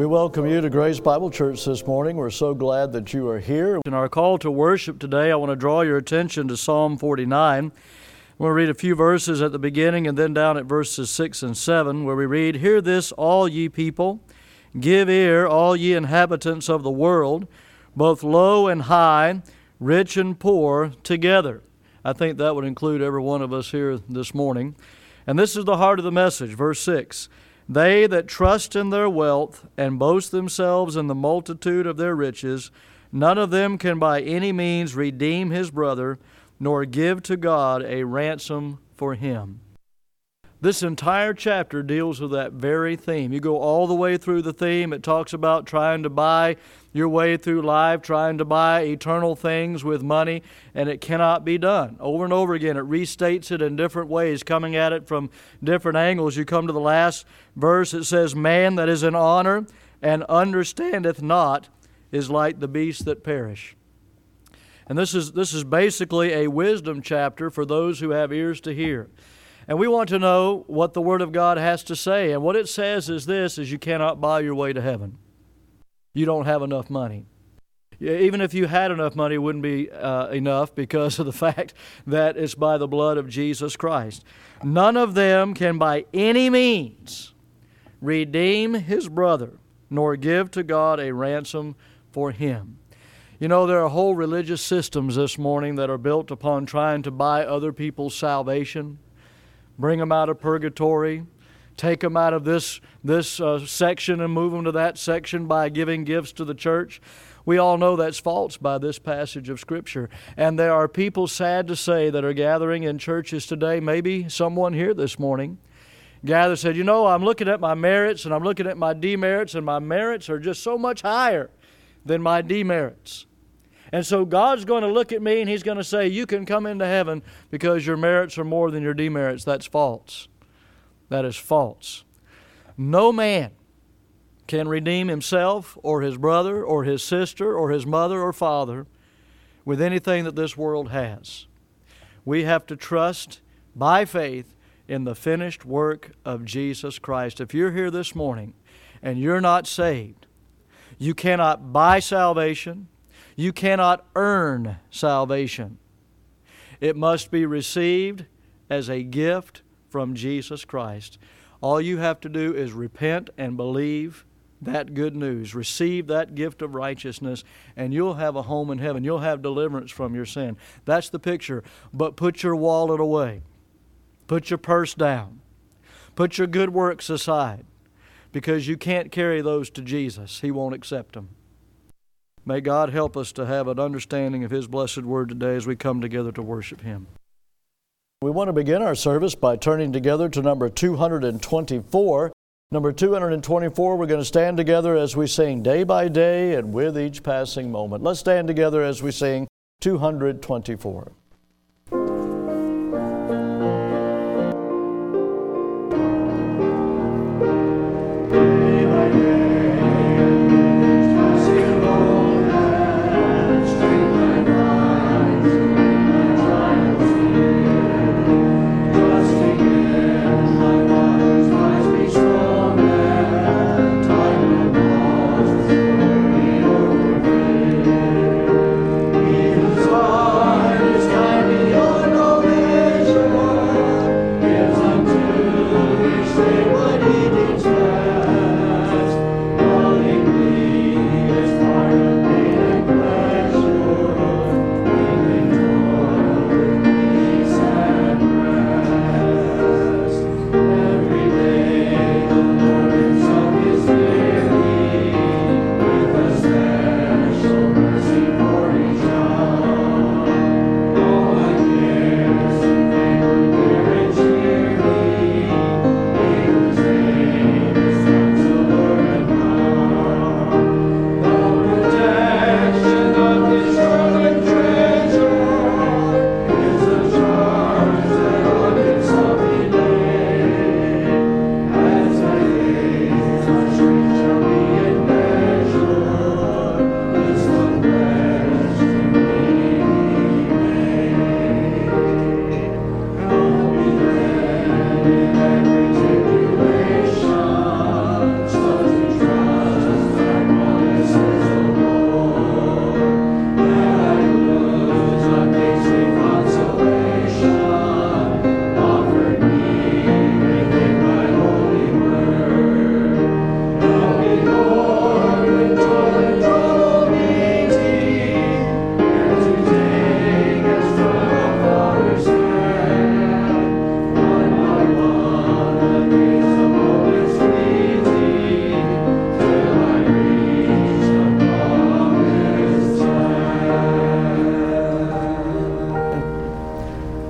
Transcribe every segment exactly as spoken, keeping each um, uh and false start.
welcome you to Grace Bible Church this morning. We're so glad that you are here. In our call to worship today, I want to draw your attention to Psalm forty-nine. I'm going to read a few verses at the beginning and then down at verses six and seven, where we read, "Hear this, all ye people, give ear, all ye inhabitants of the world, both low and high, rich and poor, together." I think that would include every one of us here this morning. And this is the heart of the message, verse six. "They that trust in their wealth and boast themselves in the multitude of their riches, none of them can by any means redeem his brother, nor give to God a ransom for him." This entire chapter deals with that very theme. You go all the way through the theme. It talks about trying to buy your way through life, trying to buy eternal things with money, and it cannot be done. Over and over again, it restates it in different ways, coming at it from different angles. You come to the last verse, it says, "Man that is in honor and understandeth not is like the beasts that perish." And this is, this is basically a wisdom chapter for those who have ears to hear. And we want to know what the Word of God has to say. And what it says is this, is you cannot buy your way to heaven. You don't have enough money. Even if you had enough money, it wouldn't be uh, enough because of the fact that it's by the blood of Jesus Christ. None of them can by any means redeem his brother, nor give to God a ransom for him. You know, there are whole religious systems this morning that are built upon trying to buy other people's salvation, bring them out of purgatory, take them out of this, this uh, section and move them to that section by giving gifts to the church. We all know that's false by this passage of Scripture. And there are people, sad to say, that are gathering in churches today, maybe someone here this morning, gathered said, you know, I'm looking at my merits and I'm looking at my demerits, and my merits are just so much higher than my demerits. And so God's going to look at me and He's going to say, you can come into heaven because your merits are more than your demerits. That's false. That is false. No man can redeem himself or his brother or his sister or his mother or father with anything that this world has. We have to trust by faith in the finished work of Jesus Christ. If you're here this morning and you're not saved, you cannot buy salvation. You cannot earn salvation. It must be received as a gift from Jesus Christ. All you have to do is repent and believe that good news. Receive that gift of righteousness, and you'll have a home in heaven. You'll have deliverance from your sin. That's the picture. But put your wallet away. Put your purse down. Put your good works aside, because you can't carry those to Jesus. He won't accept them. May God help us to have an understanding of His blessed Word today as we come together to worship Him. We want to begin our service by turning together to number two hundred twenty-four. Number two hundred twenty-four, we're going to stand together as we sing Day by Day and With Each Passing Moment. Let's stand together as we sing two hundred twenty-four. He's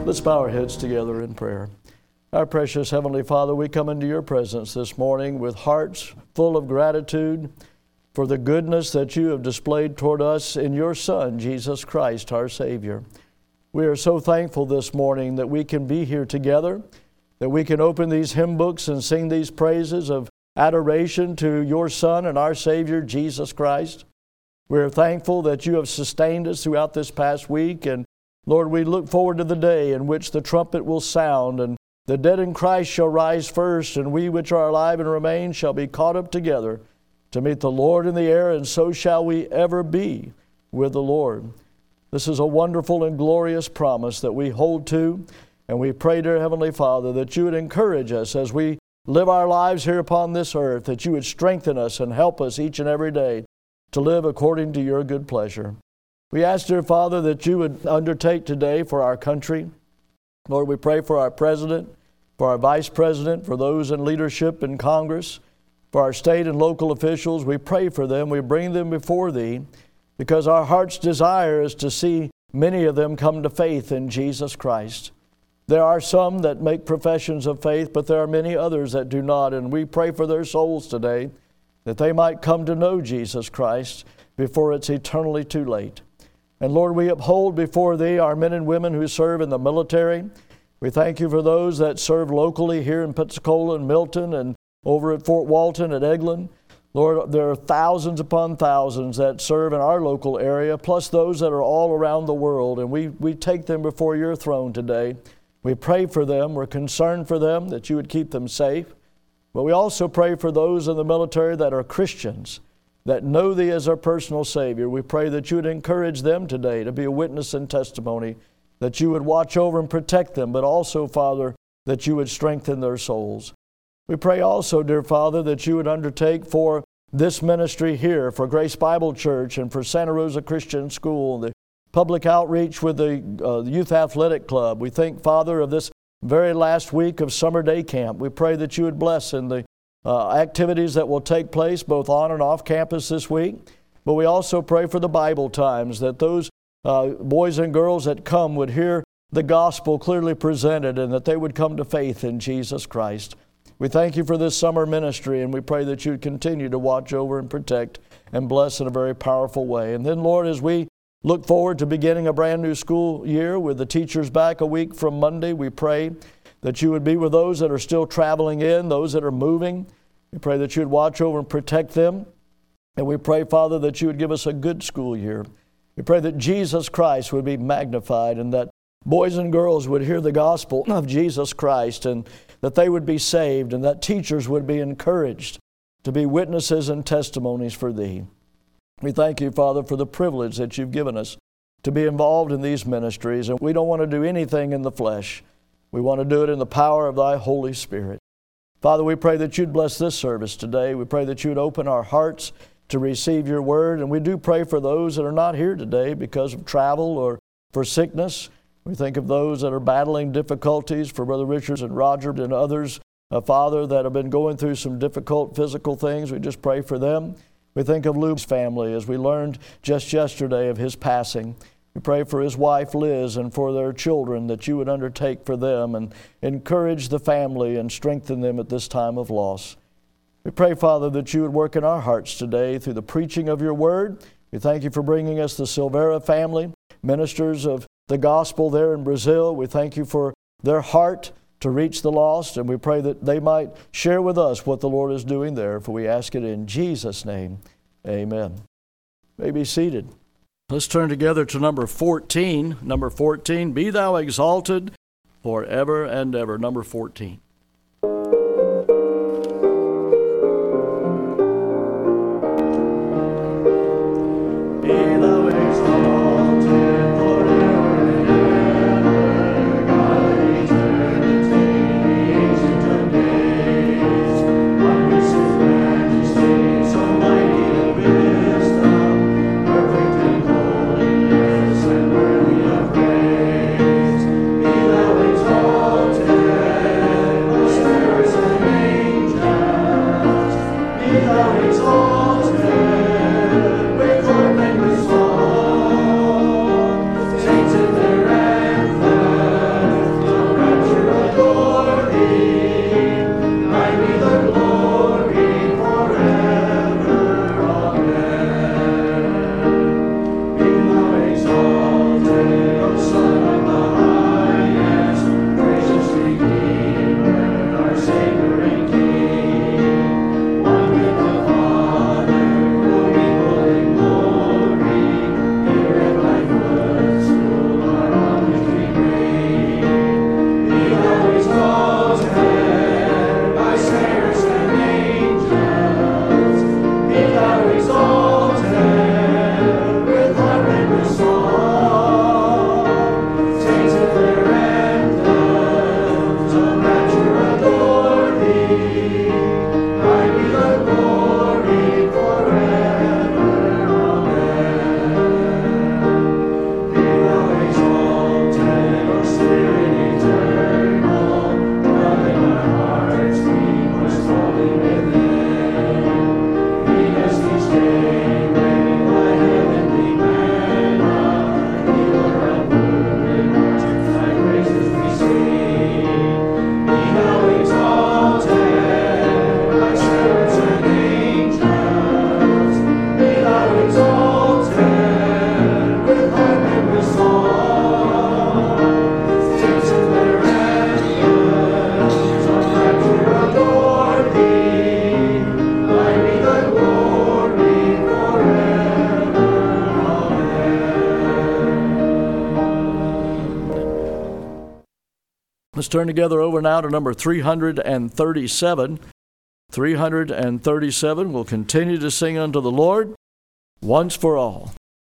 Let's bow our heads together in prayer. Our precious Heavenly Father, we come into your presence this morning with hearts full of gratitude for the goodness that you have displayed toward us in your Son, Jesus Christ, our Savior. We are so thankful this morning that we can be here together, that we can open these hymn books and sing these praises of adoration to your Son and our Savior, Jesus Christ. We are thankful that you have sustained us throughout this past week, and Lord, we look forward to the day in which the trumpet will sound, and the dead in Christ shall rise first, and we which are alive and remain shall be caught up together to meet the Lord in the air, and so shall we ever be with the Lord. This is a wonderful and glorious promise that we hold to, and we pray, dear Heavenly Father, that you would encourage us as we live our lives here upon this earth, that you would strengthen us and help us each and every day to live according to your good pleasure. We ask, dear Father, that you would undertake today for our country. Lord, we pray for our president, for our vice president, for those in leadership in Congress, for our state and local officials. We pray for them. We bring them before thee because our heart's desire is to see many of them come to faith in Jesus Christ. There are some that make professions of faith, but there are many others that do not, and we pray for their souls today that they might come to know Jesus Christ before it's eternally too late. And Lord, we uphold before thee our men and women who serve in the military. We thank you for those that serve locally here in Pensacola and Milton and over at Fort Walton at Eglin. Lord, there are thousands upon thousands that serve in our local area, plus those that are all around the world. And we, we take them before your throne today. We pray for them. We're concerned for them, that you would keep them safe. But we also pray for those in the military that are Christians, that know thee as our personal Savior. We pray that you would encourage them today to be a witness and testimony, that you would watch over and protect them, but also, Father, that you would strengthen their souls. We pray also, dear Father, that you would undertake for this ministry here, for Grace Bible Church and for Santa Rosa Christian School, the public outreach with the uh, Youth Athletic Club. We think, Father, of this very last week of summer day camp. We pray that you would bless in the uh, activities that will take place both on and off campus this week. But we also pray for the Bible times, that those uh, boys and girls that come would hear the gospel clearly presented and that they would come to faith in Jesus Christ. We thank you for this summer ministry, and we pray that you would continue to watch over and protect and bless in a very powerful way. And then, Lord, as we look forward to beginning a brand new school year with the teachers back a week from Monday, we pray that you would be with those that are still traveling in, those that are moving. We pray that you would watch over and protect them. And we pray, Father, that you would give us a good school year. We pray that Jesus Christ would be magnified and that boys and girls would hear the gospel of Jesus Christ and that they would be saved and that teachers would be encouraged to be witnesses and testimonies for thee. We thank you, Father, for the privilege that you've given us to be involved in these ministries. And we don't want to do anything in the flesh. We want to do it in the power of thy Holy Spirit. Father, we pray that you'd bless this service today. We pray that you'd open our hearts to receive your word. And we do pray for those that are not here today because of travel or for sickness. We think of those that are battling difficulties, for Brother Richards and Roger and others, uh, Father, that have been going through some difficult physical things. We just pray for them. We think of Luke's family as we learned just yesterday of his passing. We pray for his wife Liz and for their children, that you would undertake for them and encourage the family and strengthen them at this time of loss. We pray, Father, that you would work in our hearts today through the preaching of your word. We thank you for bringing us the Silveira family, ministers of the gospel there in Brazil. We thank you for their heart to reach the lost, and we pray that they might share with us what the Lord is doing there, for we ask it in Jesus' name. Amen. You may be seated. Let's turn together to number fourteen. Number fourteen, Be Thou Exalted Forever and Ever. Number fourteen. Exalted Let's turn together over now to number three hundred thirty-seven. three hundred thirty-seven, we'll continue to sing unto the Lord once for all.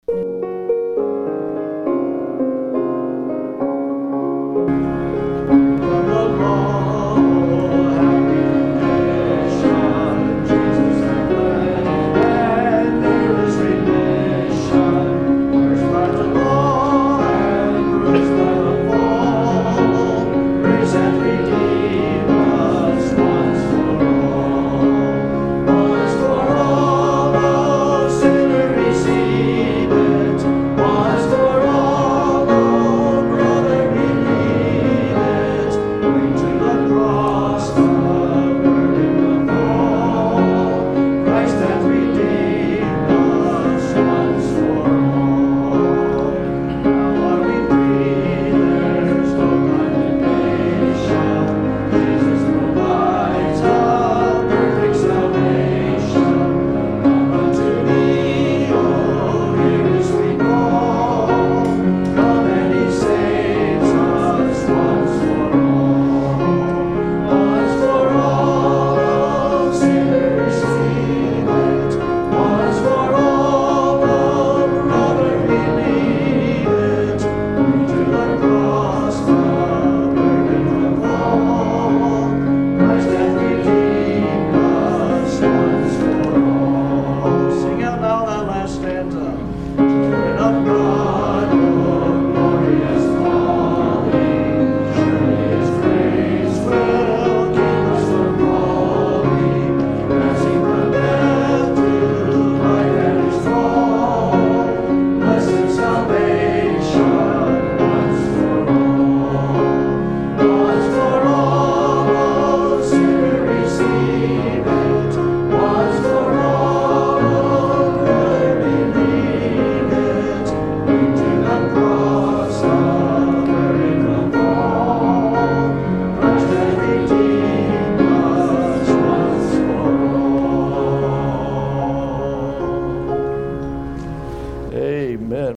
Amen.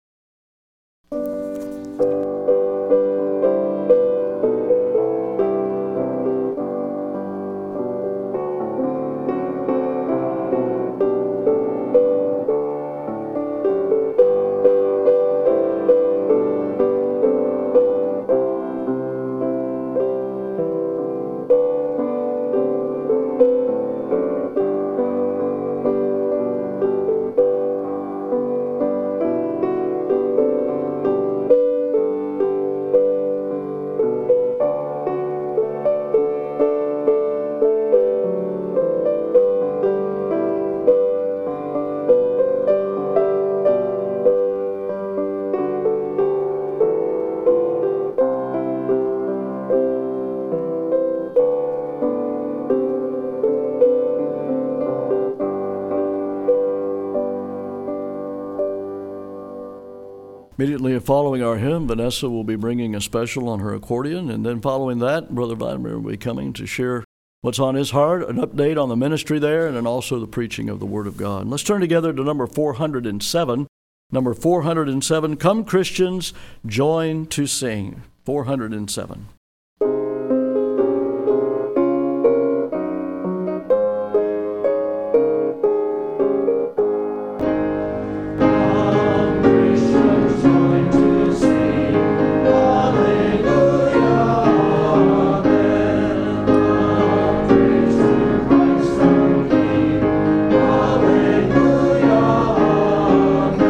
Immediately following our hymn, Vanessa will be bringing a special on her accordion, and then following that, Brother Vladimir will be coming to share what's on his heart, an update on the ministry there, and then also the preaching of the Word of God. Let's turn together to number four hundred seven. Number four hundred seven, Come Christians, Join to Sing. four hundred seven.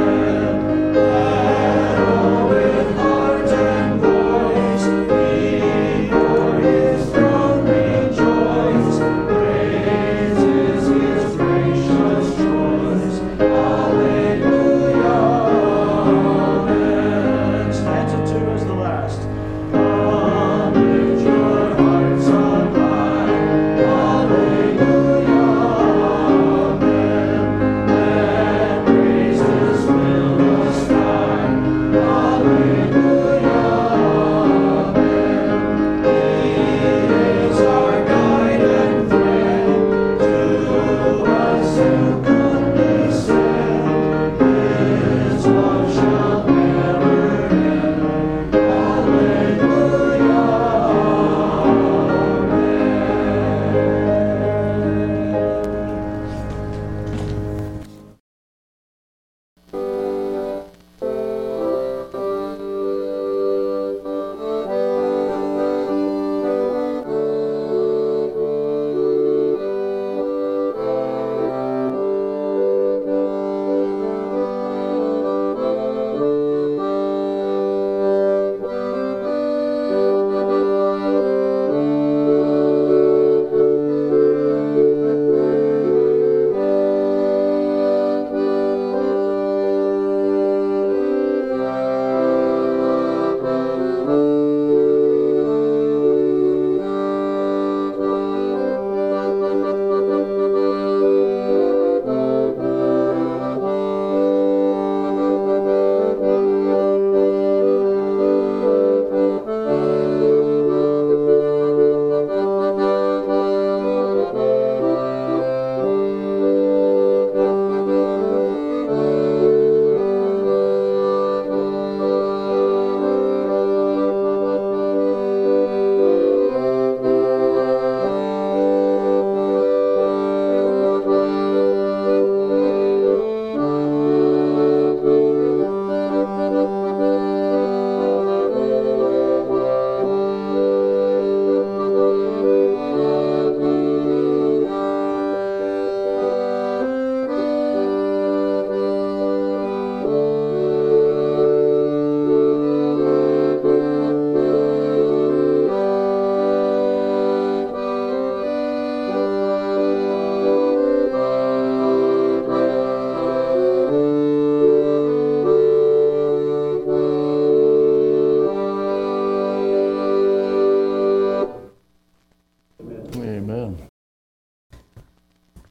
With heart and voice,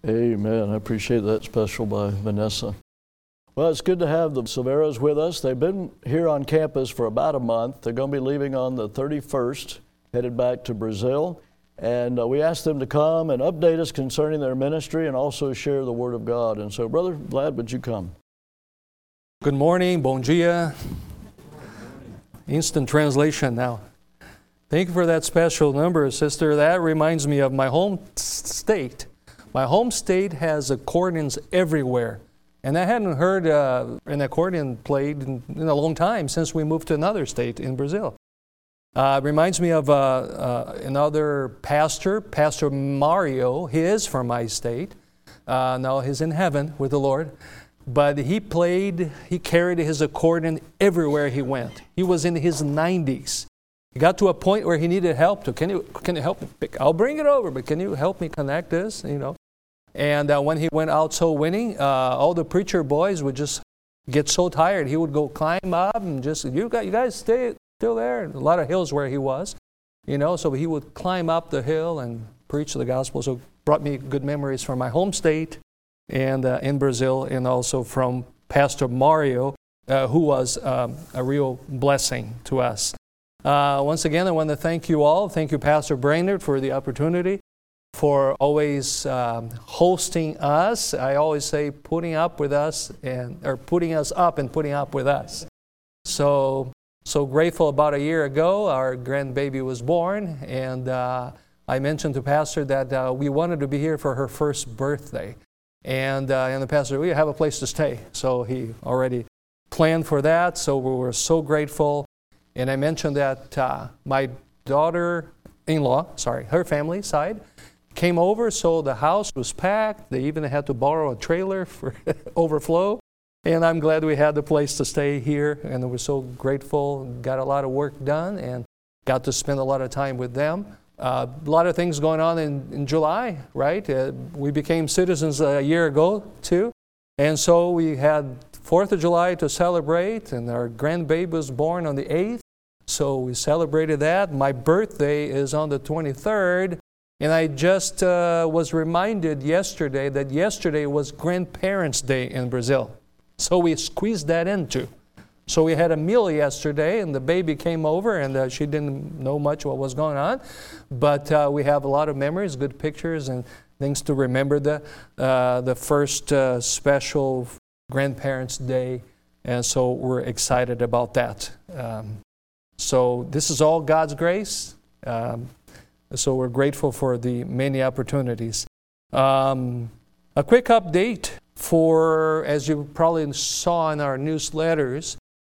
Amen. I appreciate that special by Vanessa. Well, it's good to have the Silveras with us. They've been here on campus for about a month. They're going to be leaving on the thirty-first, headed back to Brazil. And uh, we asked them to come and update us concerning their ministry and also share the Word of God. And so, Brother Vlad, would you come? Good morning, bom dia. Instant translation now. Thank you for that special number, sister. That reminds me of my home state. My home state has accordions everywhere. And I hadn't heard uh, an accordion played in, in a long time since we moved to another state in Brazil. Uh, it reminds me of uh, uh, another pastor, Pastor Mario. He is from my state. Uh, now he's in heaven with the Lord. But he played, he carried his accordion everywhere he went. He was in his nineties. He got to a point where he needed help. To, can you can you help me pick? I'll bring it over, but can you help me connect this? You know. And uh, when he went out soul winning, uh, all the preacher boys would just get so tired. He would go climb up and just, you guys, you guys stay still there. A lot of hills where he was, you know. So he would climb up the hill and preach the gospel. So it brought me good memories from my home state and uh, in Brazil, and also from Pastor Mario, uh, who was um, a real blessing to us. Uh, once again, I want to thank you all. Thank you, Pastor Brainerd, for the opportunity, for always um, hosting us. I always say putting up with us, and or putting us up and putting up with us. So, so grateful. About a year ago, our grandbaby was born, and uh, I mentioned to Pastor that uh, we wanted to be here for her first birthday. And, uh, and the pastor, we have a place to stay. So he already planned for that. So we were so grateful. And I mentioned that uh, my daughter-in-law, sorry, her family side, came over. So the house was packed. They even had to borrow a trailer for overflow. And I'm glad we had the place to stay here. And we're so grateful. Got a lot of work done and got to spend a lot of time with them. Uh, a lot of things going on in, in July, right? Uh, we became citizens a year ago, too. And so we had fourth of July to celebrate, and our grandbaby was born on the eighth. So we celebrated that. My birthday is on the twenty-third. And I just uh, was reminded yesterday that yesterday was Grandparents' Day in Brazil. So we squeezed that in, too. So we had a meal yesterday, and the baby came over, and uh, she didn't know much what was going on. But uh, we have a lot of memories, good pictures, and things to remember the uh, the first uh, special Grandparents' Day. And so we're excited about that. Um, so this is all God's grace. Um, so we're grateful for the many opportunities. Um, a quick update for, as you probably saw in our newsletters,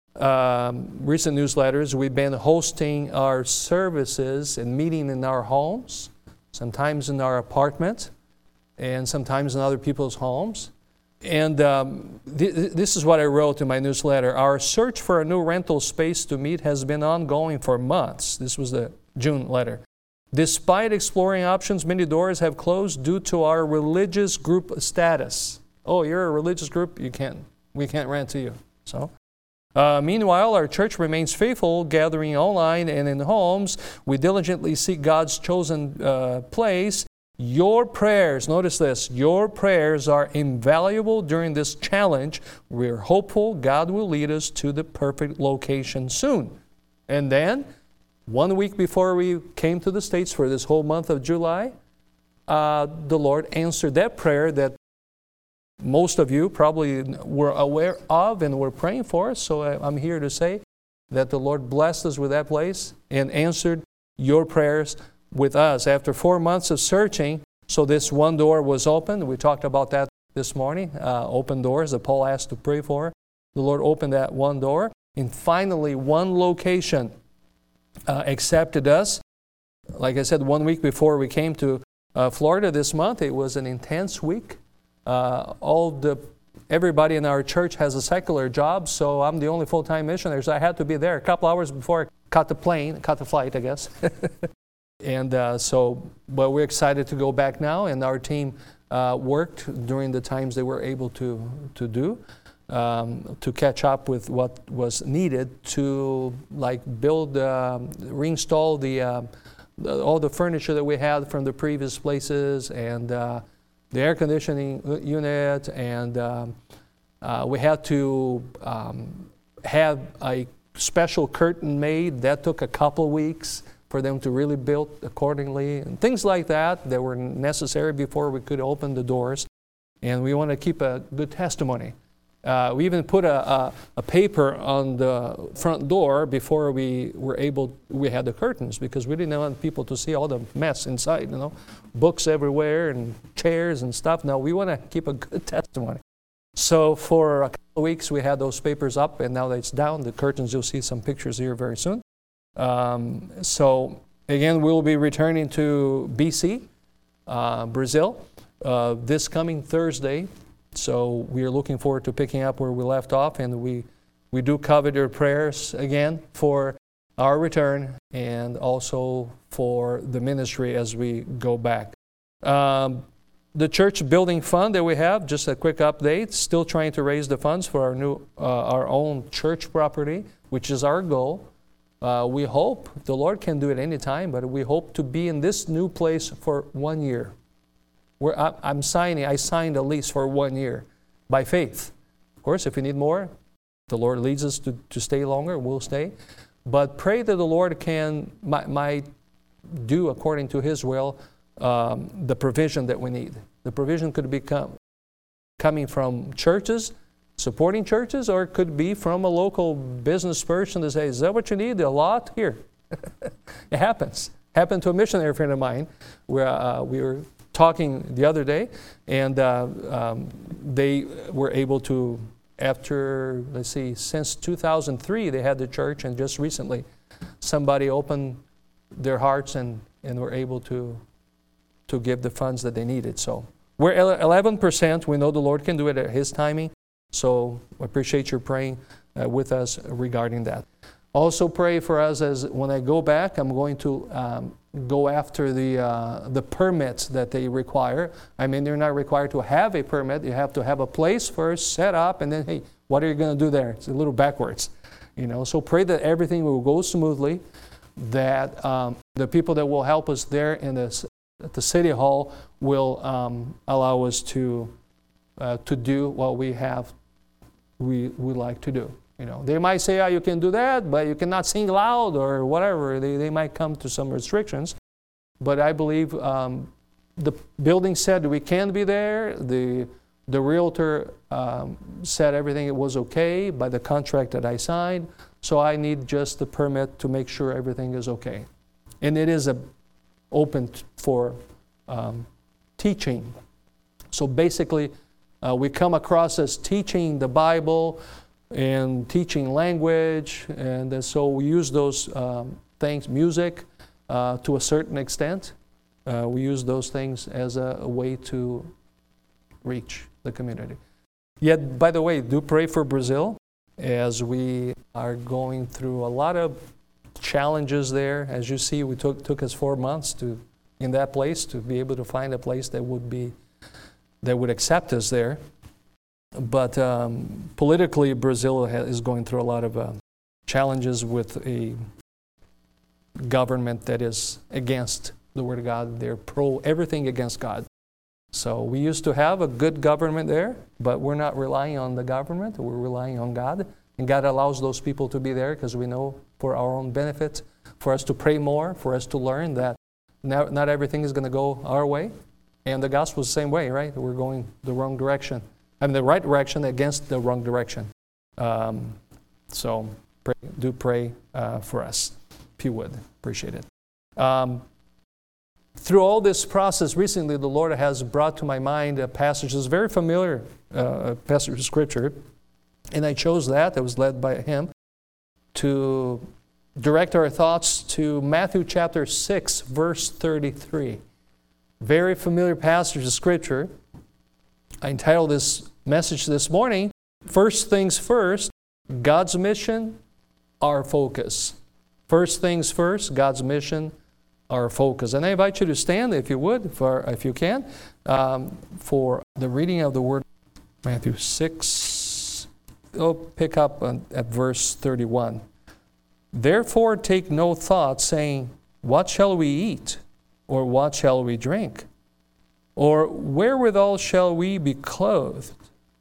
Um, recent newsletters, we've been hosting our services and meeting in our homes, sometimes in our apartment, and sometimes in other people's homes. And um, th- this is what I wrote in my newsletter. Our search for a new rental space to meet has been ongoing for months. This was the June letter. Despite exploring options, many doors have closed due to our religious group status. Oh, you're a religious group? You can't. We can't rent to you. So. Uh, meanwhile, our church remains faithful, gathering online and in homes. We diligently seek God's chosen uh, place. Your prayers, notice this, your prayers are invaluable during this challenge. We're hopeful God will lead us to the perfect location soon. And then, one week before we came to the States for this whole month of July, uh, the Lord answered that prayer that most of you probably were aware of and were praying for. So I'm here to say that the Lord blessed us with that place and answered your prayers with us. After four months of searching, so this one door was opened. We talked about that this morning, uh, open doors that Paul asked to pray for. The Lord opened that one door. And finally, one location uh, accepted us. Like I said, one week before we came to uh, Florida this month, it was an intense week. Uh, all the everybody in our church has a secular job, so I'm the only full-time missionary, so I had to be there a couple hours before I caught the plane, caught the flight, I guess. and uh, so, but we're excited to go back now, and our team uh, worked during the times they were able to to do um, to catch up with what was needed to like build, uh, reinstall the uh, all the furniture that we had from the previous places, and. Uh, the air conditioning unit, and um, uh, we had to um, have a special curtain made. That took a couple weeks for them to really build accordingly, and things like that that were necessary before we could open the doors. And we want to keep a good testimony. Uh, we even put a, a, a paper on the front door before we were able, we had the curtains, because we didn't want people to see all the mess inside, you know, books everywhere and chairs and stuff. No, we want to keep a good testimony. So for a couple of weeks, we had those papers up, and now that it's down, the curtains, you'll see some pictures here very soon. Um, so again, we'll be returning to B C, uh, Brazil, uh, this coming Thursday. So we are looking forward to picking up where we left off, and we, we do covet your prayers again for our return and also for the ministry as we go back. Um, the church building fund that we have, just a quick update, still trying to raise the funds for our new, uh, our own church property, which is our goal. Uh, we hope, the Lord can do it any time, but we hope to be in this new place for one year. We're, I'm signing, I signed a lease for one year by faith. Of course, if we need more, the Lord leads us to, to stay longer, we'll stay. But pray that the Lord can, might, might do according to His will um, the provision that we need. The provision could be com- coming from churches, supporting churches, or it could be from a local business person to say, is that what you need? A lot? Here. It happens. Happened to a missionary friend of mine where uh, we were talking the other day, and uh, um, they were able to, after, let's see, since two thousand three, they had the church, and just recently somebody opened their hearts and, and were able to, to give the funds that they needed. So we're eleven percent. We know the Lord can do it at His timing. So I appreciate your praying uh, with us regarding that. Also pray for us as when I go back, I'm going to um, go after the uh, the permits that they require. I mean, you're not required to have a permit. You have to have a place first, set up, and then, hey, what are you going to do there? It's a little backwards, you know. So pray that everything will go smoothly, that um, the people that will help us there in this, at the City Hall will um, allow us to uh, to do what we have, we, we like to do. You know, they might say, oh, you can do that, but you cannot sing loud or whatever. They, they might come to some restrictions. But I believe um, the building said we can be there. The, the realtor um, said everything was okay by the contract that I signed. So I need just the permit to make sure everything is okay. And it is a, open for um, teaching. So basically, uh, we come across as teaching the Bible and teaching language, and uh, so we use those um, things, music, uh, to a certain extent. Uh, we use those things as a, a way to reach the community. Yet, by the way, do pray for Brazil, as we are going through a lot of challenges there. As you see, we took took us four months to in that place to be able to find a place that would be that would accept us there. But um, politically, Brazil ha- is going through a lot of uh, challenges with a government that is against the Word of God. They're pro everything against God. So we used to have a good government there, but we're not relying on the government. We're relying on God. And God allows those people to be there because we know for our own benefit, for us to pray more, for us to learn that not, not everything is going to go our way. And the gospel is the same way, right? We're going the wrong direction. I mean, the right direction against the wrong direction. Um, so pray, do pray uh, for us, if you would. Appreciate it. Um, through all this process, recently the Lord has brought to my mind a passage that's very familiar, uh, a passage of Scripture, and I chose that. I was led by Him to direct our thoughts to Matthew chapter six, verse thirty-three. Very familiar passage of Scripture. I entitled this message this morning, First Things First, God's Mission, Our Focus. First things first, God's mission, our focus. And I invite you to stand, if you would, for, if you can, um, for the reading of the Word. Matthew six, oh, pick up on, at verse thirty-one. Therefore take no thought, saying, what shall we eat? Or what shall we drink? Or wherewithal shall we be clothed?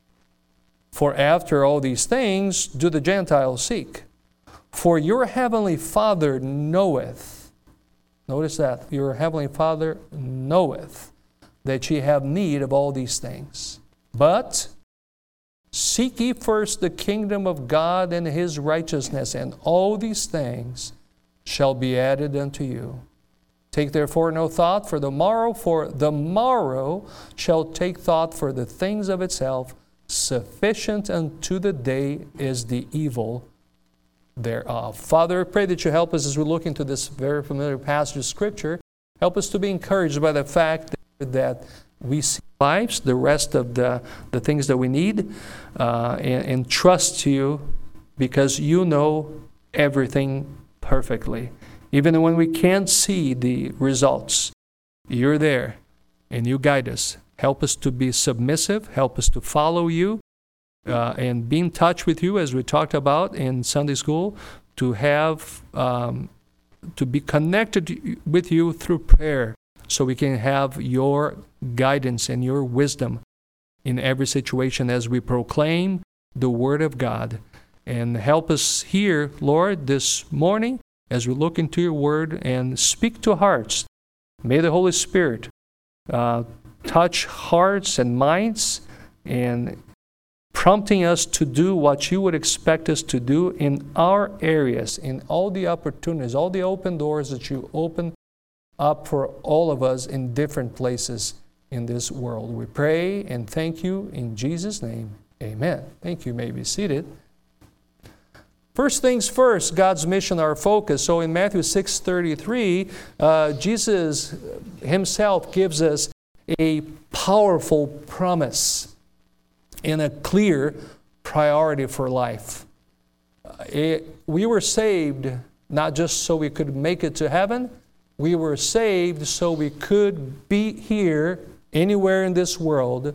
For after all these things do the Gentiles seek. For your heavenly Father knoweth, notice that, your heavenly Father knoweth that ye have need of all these things. But seek ye first the kingdom of God and His righteousness, and all these things shall be added unto you. Take therefore no thought for the morrow, for the morrow shall take thought for the things of itself. Sufficient unto the day is the evil thereof. Father, I pray that you help us as we look into this very familiar passage of Scripture. Help us to be encouraged by the fact that, that we see lives, the rest of the, the things that we need, uh, and, and trust you because you know everything perfectly. Even when we can't see the results, you're there and you guide us. Help us to be submissive. Help us to follow you uh, and be in touch with you, as we talked about in Sunday school, to have, um, to be connected with you through prayer so we can have your guidance and your wisdom in every situation as we proclaim the Word of God. And help us here, Lord, this morning, as we look into your Word and speak to hearts. May the Holy Spirit uh, touch hearts and minds and prompting us to do what you would expect us to do in our areas, in all the opportunities, all the open doors that you open up for all of us in different places in this world. We pray and thank you in Jesus' name. Amen. Thank you. You may be seated. First things first, God's mission, our focus. So in Matthew six thirty-three, uh, Jesus himself gives us a powerful promise and a clear priority for life. It, we were saved not just so we could make it to heaven. We were saved so we could be here, anywhere in this world,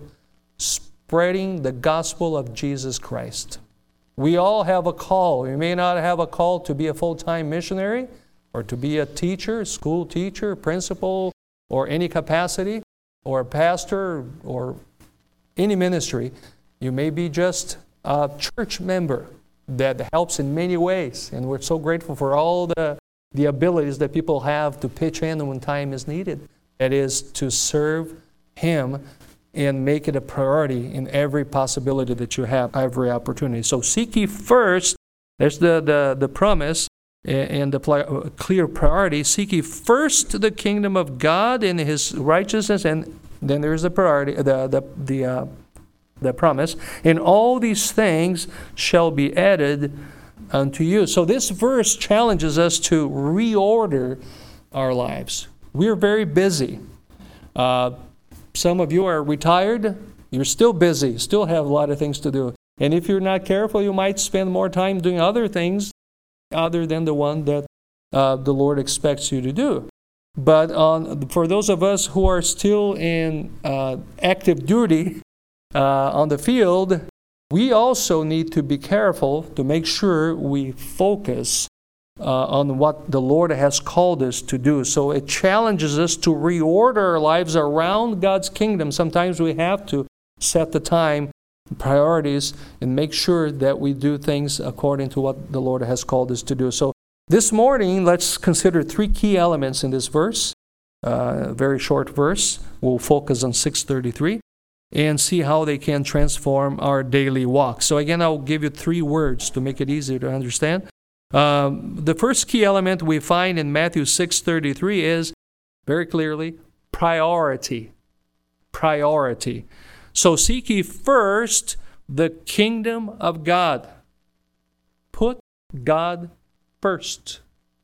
spreading the gospel of Jesus Christ. We all have a call. We may not have a call to be a full-time missionary or to be a teacher, school teacher, principal, or any capacity, or a pastor, or any ministry. You may be just a church member that helps in many ways. And we're so grateful for all the, the abilities that people have to pitch in when time is needed. That is, to serve Him and make it a priority in every possibility that you have, every opportunity. So seek ye first, there's the, the, the promise and the pl- clear priority. Seek ye first the kingdom of God and His righteousness, and then there's the priority, the, the, the, uh, the promise. And all these things shall be added unto you. So this verse challenges us to reorder our lives. We're very busy. Uh, Some of you are retired. You're still busy, still have a lot of things to do. And if you're not careful, you might spend more time doing other things other than the one that uh, the Lord expects you to do. But on, for those of us who are still in uh, active duty uh, on the field, we also need to be careful to make sure we focus Uh, on what the Lord has called us to do. So it challenges us to reorder our lives around God's kingdom. Sometimes we have to set the time, priorities, and make sure that we do things according to what the Lord has called us to do. So this morning, let's consider three key elements in this verse. Uh, very short verse. We'll focus on six thirty-three and see how they can transform our daily walk. So again, I'll give you three words to make it easier to understand. Um, the first key element we find in Matthew six thirty-three is, very clearly, priority. Priority. So seek ye first the kingdom of God. Put God first.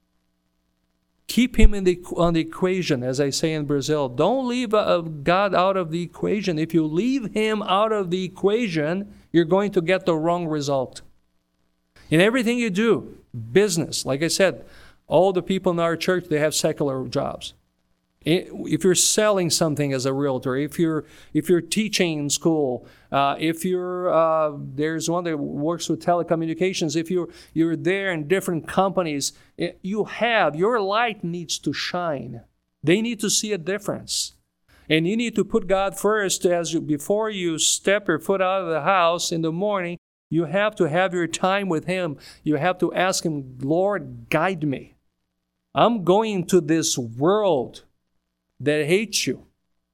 Keep Him in the, on the equation, as I say in Brazil. Don't leave uh, God out of the equation. If you leave Him out of the equation, you're going to get the wrong result. In everything you do, business, like I said, all the people in our church, they have secular jobs. If you're selling something as a realtor, if you're if you're teaching in school, uh, if you're uh, there's one that works with telecommunications, if you're you're there in different companies, you have your light needs to shine. They need to see a difference. And you need to put God first as you, before you step your foot out of the house in the morning. You have to have your time with Him. You have to ask Him, Lord, guide me. I'm going to this world that hates you.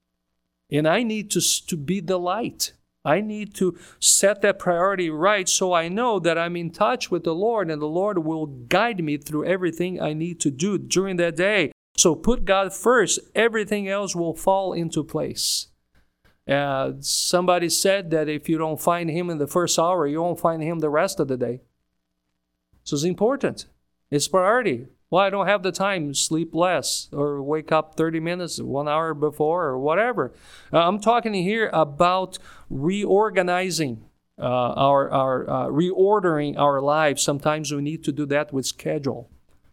And I need to, to be the light. I need to set that priority right so I know that I'm in touch with the Lord and the Lord will guide me through everything I need to do during that day. So put God first. Everything else will fall into place. Uh, somebody said that if you don't find Him in the first hour, you won't find Him the rest of the day. So it's important. It's priority. Well, I don't have the time, sleep less, or wake up thirty minutes, one hour before, or whatever. Uh, I'm talking here about reorganizing uh, our, our uh, reordering our lives. Sometimes we need to do that with schedule.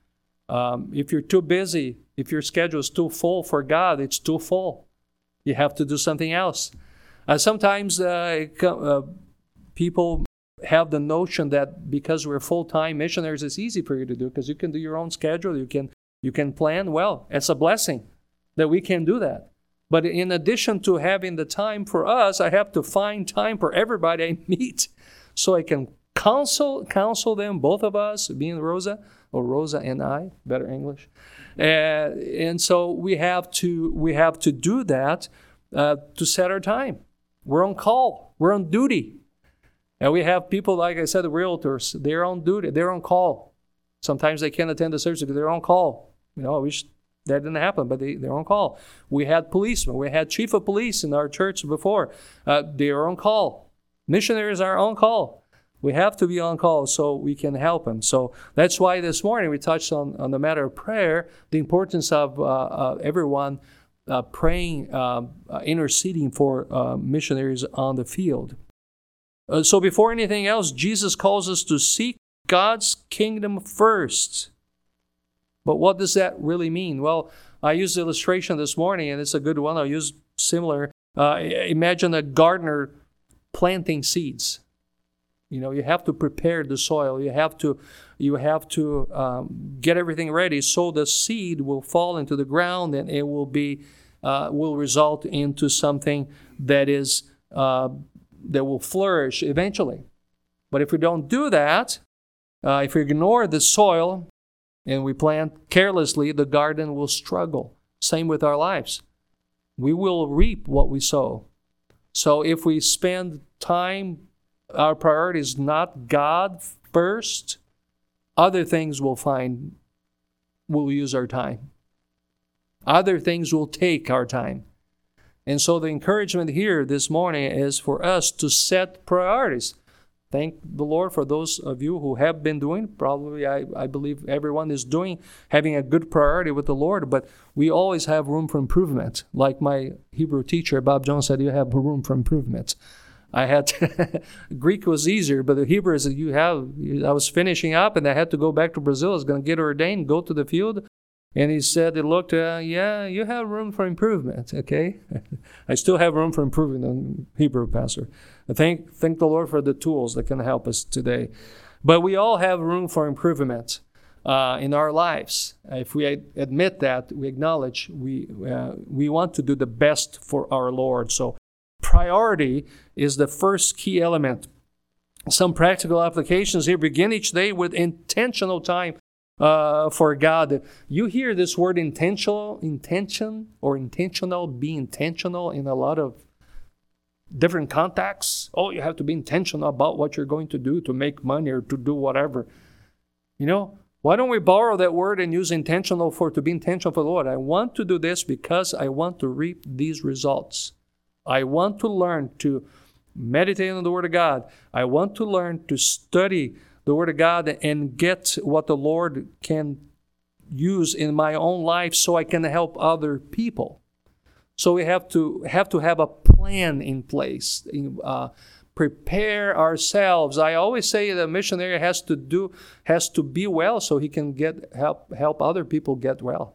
Um, if you're too busy, if your schedule is too full for God, it's too full. You have to do something else. Uh, sometimes uh, uh, people have the notion that because we're full-time missionaries, it's easy for you to do because you can do your own schedule. You can you can plan. Well, it's a blessing that we can do that. But in addition to having the time for us, I have to find time for everybody I meet so I can counsel counsel them, both of us, me and Rosa, or Rosa and I, better English. Uh, and so we have to we have to do that uh, to set our time. We're on call. We're on duty. And we have people, like I said, the realtors, they're on duty, they're on call. Sometimes they can't attend the service because they're on call. You know, I wish that didn't happen, but they, they're on call. We had policemen, we had chief of police in our church before. Uh, they are on call. Missionaries are on call. We have to be on call so we can help them. So that's why this morning we touched on, on the matter of prayer, the importance of uh, uh, everyone uh, praying, uh, uh, interceding for uh, missionaries on the field. Uh, so before anything else, Jesus calls us to seek God's kingdom first. But what does that really mean? Well, I used the illustration this morning, and it's a good one. I'll use similar. Uh, imagine a gardener planting seeds. You know, you have to prepare the soil. You have to, you have to um, get everything ready so the seed will fall into the ground and it will be, uh, will result into something that is. Uh, that will flourish eventually. But if we don't do that, uh, if we ignore the soil and we plant carelessly, the garden will struggle. Same with our lives. We will reap what we sow. So if we spend time, our priority is not God first, other things will find, will use our time. Other things will take our time. And so the encouragement here this morning is for us to set priorities. Thank the Lord for those of you who have been doing. Probably I, I believe everyone is doing, having a good priority with the Lord. But we always have room for improvement. Like my Hebrew teacher, Bob Jones, said, you have room for improvement. I had to, Greek was easier, but the Hebrew is you have, I was finishing up and I had to go back to Brazil. I was going to get ordained, go to the field. And he said, he looked, uh, yeah, you have room for improvement, okay? I still have room for improvement in Hebrew, Pastor. I thank, thank the Lord for the tools that can help us today. But we all have room for improvement uh, in our lives. If we admit that, we acknowledge we, uh, we want to do the best for our Lord. So priority is the first key element. Some practical applications here. Begin each day with intentional time Uh, for God. You hear this word intentional, intention, or intentional, be intentional in a lot of different contexts. Oh, you have to be intentional about what you're going to do to make money or to do whatever. You know, why don't we borrow that word and use intentional for to be intentional for the Lord? I want to do this because I want to reap these results. I want to learn to meditate on the Word of God. I want to learn to study the Word of God and get what the Lord can use in my own life so I can help other people. So we have to have to have a plan in place, uh, prepare ourselves. I always say the missionary has to do has to be well so he can get help help other people get well.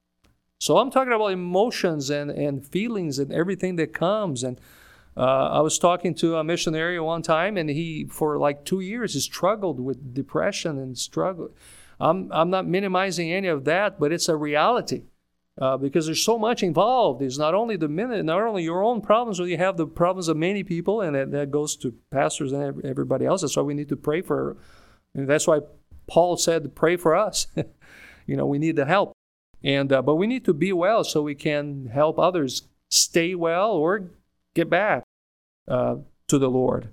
So I'm talking about emotions and, and feelings and everything that comes. And Uh, I was talking to a missionary one time, and he, for like two years, he struggled with depression and struggled. I'm I'm not minimizing any of that, but it's a reality. Uh, because there's so much involved. It's not only the minute, not only your own problems, but you have the problems of many people, and that, that goes to pastors and everybody else. That's why we need to pray for. And that's why Paul said, "Pray for us." You know, we need the help, and uh, but we need to be well so we can help others stay well or get back uh, to the Lord.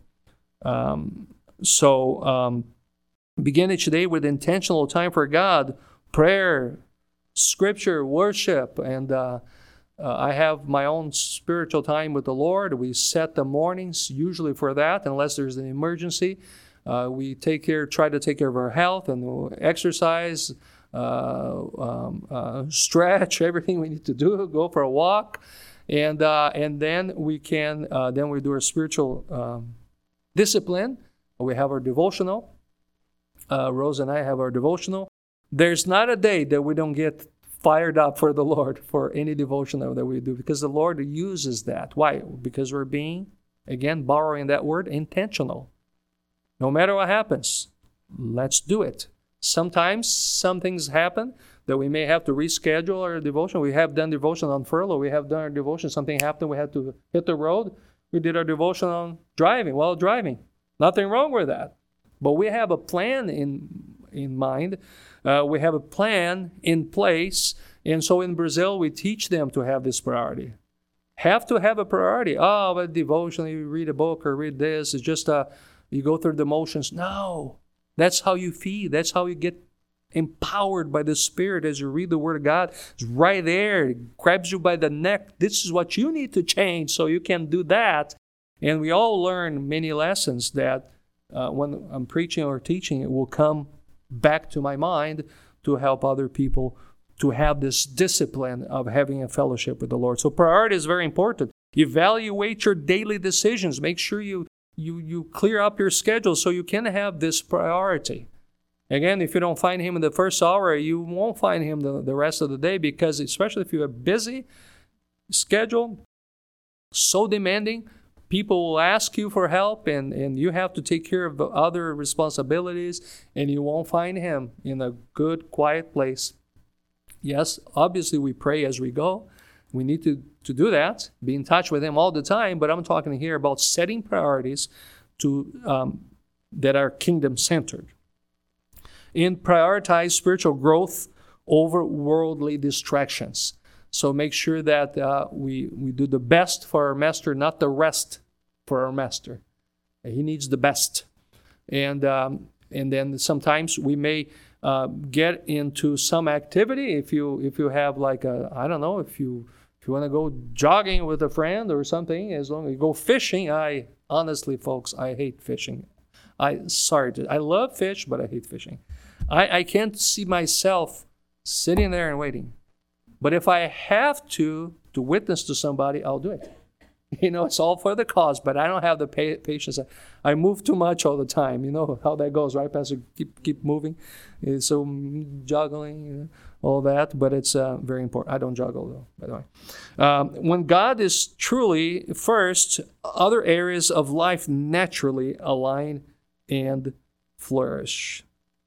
Um, so, um, begin each day with intentional time for God, prayer, Scripture, worship, and uh, uh, I have my own spiritual time with the Lord. We set the mornings usually for that, unless there's an emergency. Uh, we take care, try to take care of our health and exercise, uh, um, uh, stretch, everything we need to do. Go for a walk, and uh, and then we can uh, then we do our spiritual um, discipline. We have our devotional. Uh, Rose and I have our devotional. There's not a day that we don't get fired up for the Lord for any devotional that we do, because the Lord uses that. Why? Because we're being, again, borrowing that word, intentional. No matter what happens, let's do it. Sometimes some things happen that we may have to reschedule our devotion. We have done devotion on furlough. We have done our devotion. Something happened. We had to hit the road. We did our devotion on driving, while driving. Nothing wrong with that. But we have a plan in in mind. Uh, we have a plan in place. And so in Brazil, we teach them to have this priority. Have to have a priority. Oh, but devotion, you read a book or read this. It's just uh, you go through the motions. No. That's how you feed. That's how you get empowered by the Spirit as you read the Word of God. It's right there. It grabs you by the neck. This is what you need to change so you can do that. And we all learn many lessons that uh, when I'm preaching or teaching, it will come back to my mind to help other people to have this discipline of having a fellowship with the Lord. So priority is very important. Evaluate your daily decisions. Make sure you you you clear up your schedule so you can have this priority. Again, if you don't find Him in the first hour, you won't find Him the, the rest of the day, because especially if you have a busy schedule, so demanding, people will ask you for help, and, and you have to take care of other responsibilities, and you won't find Him in a good, quiet place. Yes, obviously we pray as we go. We need to, to do that, be in touch with Him all the time, but I'm talking here about setting priorities to um, that are kingdom-centered. And prioritize spiritual growth over worldly distractions. So make sure that uh, we, we do the best for our master, not the rest for our master. He needs the best. And um, and then sometimes we may uh, get into some activity. If you if you have like a, I don't know, if you if you want to go jogging with a friend or something, as long as you go fishing. I honestly, folks, I hate fishing. I sorry, to, I love fish, but I hate fishing. I, I can't see myself sitting there and waiting. But if I have to, to witness to somebody, I'll do it. You know, it's all for the cause, but I don't have the pa- patience. I move too much all the time. You know how that goes, right, Pastor? Keep keep moving. So juggling, you know, all that, but it's uh, very important. I don't juggle, though, by the way. Um, when God is truly first, other areas of life naturally align and flourish.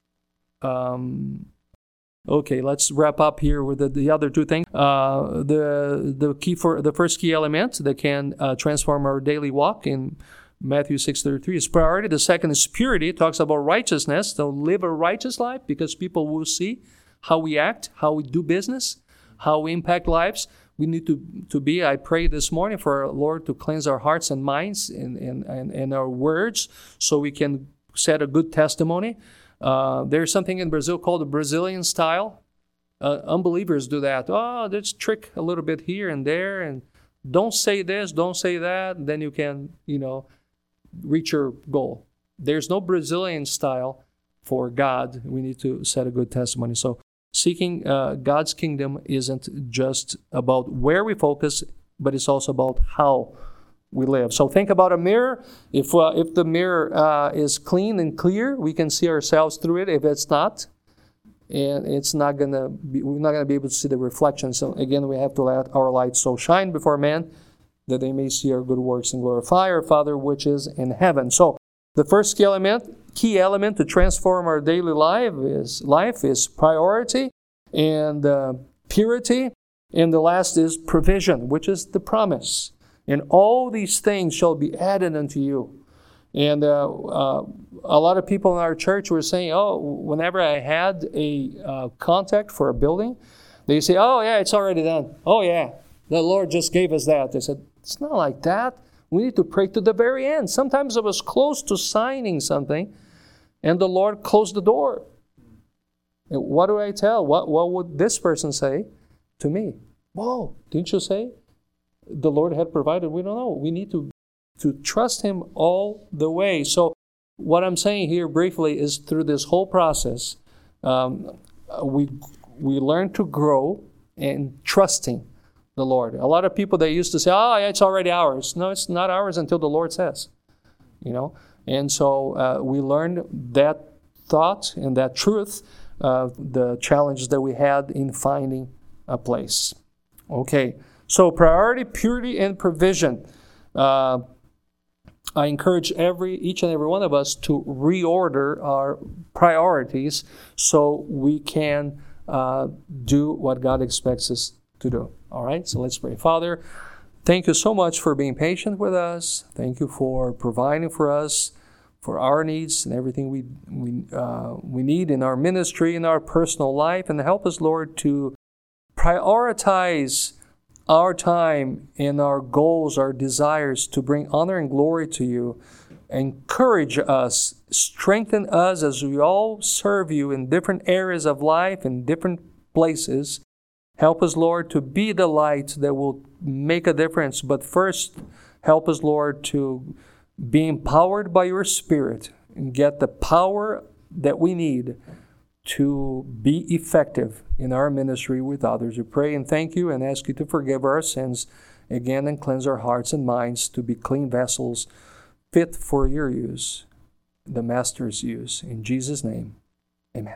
Um, okay, let's wrap up here with the, the other two things. Uh, the the key for the first key element that can uh, transform our daily walk in Matthew six thirty-three is priority. The second is purity. It talks about righteousness. So live a righteous life, because people will see how we act, how we do business, how we impact lives. We need to, to be, I pray this morning for our Lord to cleanse our hearts and minds and, and, and, and our words so we can set a good testimony. Uh, there's something in Brazil called the Brazilian style. Uh, unbelievers do that. Oh, let's trick a little bit here and there, and don't say this, don't say that, and then you can, you know, reach your goal. There's no Brazilian style for God. We need to set a good testimony. So seeking uh, God's kingdom isn't just about where we focus, but it's also about how we live. So think about a mirror. If uh, if the mirror uh, is clean and clear, we can see ourselves through it. If it's not, and it's not gonna be, we're not gonna be able to see the reflection. So again, we have to let our light so shine before men that they may see our good works and glorify our Father which is in heaven. So the first key element, key element to transform our daily life is life is priority and uh, purity. And the last is provision, which is the promise. And all these things shall be added unto you. And uh, uh, a lot of people in our church were saying, oh, whenever I had a uh, contact for a building, they say, oh, yeah, it's already done. Oh, yeah, the Lord just gave us that. They said, it's not like that. We need to pray to the very end. Sometimes I was close to signing something, and the Lord closed the door. And what do I tell? What, what would this person say to me? Whoa, didn't you say the Lord had provided? We don't know. We need to to trust Him all the way. So what I'm saying here briefly is through this whole process, um, we we learn to grow in trusting the Lord. A lot of people, they used to say, oh, yeah, it's already ours. No, it's not ours until the Lord says. You know, and so uh, we learned that thought and that truth, uh, the challenges that we had in finding a place. Okay, so priority, purity, and provision. Uh, I encourage every each and every one of us to reorder our priorities so we can uh, do what God expects us to do. All right, so let's pray. Father, thank you so much for being patient with us. Thank you for providing for us, for our needs and everything we we uh, we need in our ministry, in our personal life, and help us, Lord, to prioritize our time and our goals, our desires to bring honor and glory to you. Encourage us, strengthen us as we all serve you in different areas of life, in different places. Help us, Lord, to be the light that will make a difference. But first, help us, Lord, to be empowered by your Spirit and get the power that we need to be effective in our ministry with others. We pray and thank you and ask you to forgive our sins again and cleanse our hearts and minds to be clean vessels fit for your use, the Master's use. In Jesus' name, amen.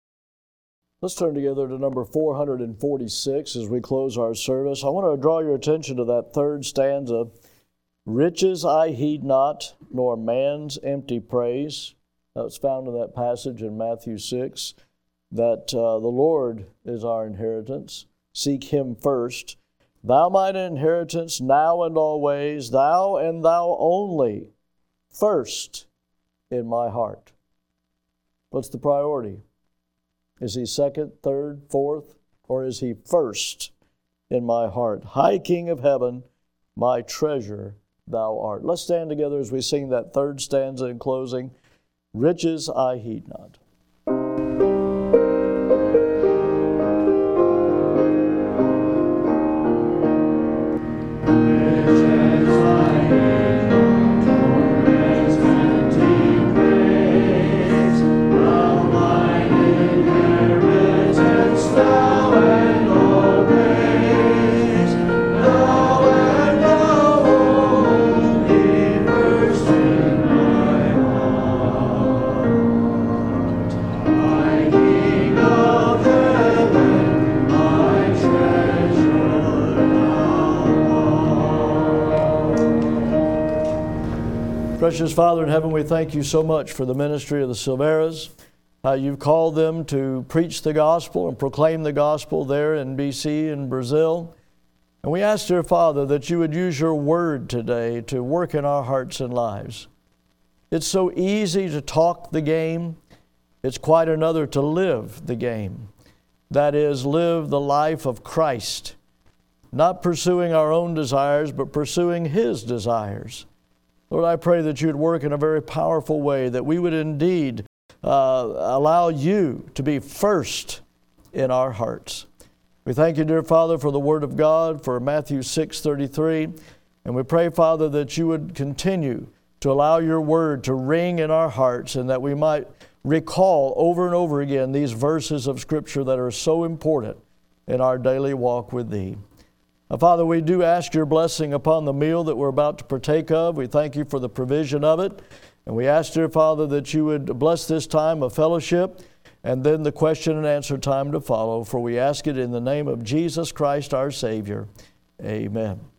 Let's turn together to number four hundred forty-six as we close our service. I want to draw your attention to that third stanza. Riches I heed not, nor man's empty praise. That's found in that passage in Matthew six, that uh, the Lord is our inheritance. Seek Him first. Thou mine inheritance now and always, thou and thou only, first in my heart. What's the priority? Is He second, third, fourth, or is He first in my heart? High King of heaven, my treasure thou art. Let's stand together as we sing that third stanza in closing. Riches I heed not. Precious Father in heaven, we thank you so much for the ministry of the Silveras, how you've called them to preach the gospel and proclaim the gospel there in B C and Brazil. And we ask, dear Father, that you would use your word today to work in our hearts and lives. It's so easy to talk the game. It's quite another to live the game. That is, live the life of Christ, not pursuing our own desires, but pursuing His desires. Lord, I pray that you'd work in a very powerful way, that we would indeed uh, allow you to be first in our hearts. We thank you, dear Father, for the Word of God, for Matthew six thirty-three. And we pray, Father, that you would continue to allow your Word to ring in our hearts and that we might recall over and over again these verses of Scripture that are so important in our daily walk with Thee. Now, Father, we do ask your blessing upon the meal that we're about to partake of. We thank you for the provision of it. And we ask, dear Father, that you would bless this time of fellowship and then the question and answer time to follow. For we ask it in the name of Jesus Christ, our Savior. Amen.